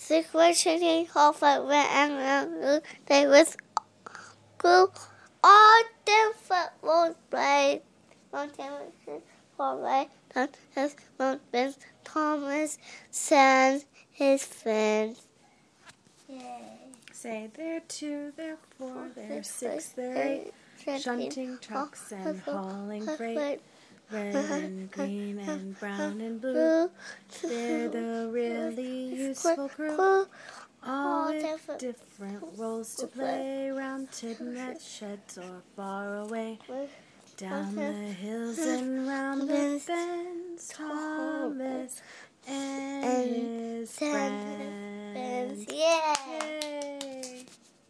Sequentially, half of and they was grew all different roles played. Mountain for right, his mountains, Thomas sends his friends. Yay. Say there 2, there 4, there 6, there 8, shunting trucks and hauling freight. Red and green and brown and blue, they're the really useful crew. All with different roles to play, round tin sheds or far away. Down the hills and round the bends, Thomas and his friends. Yeah.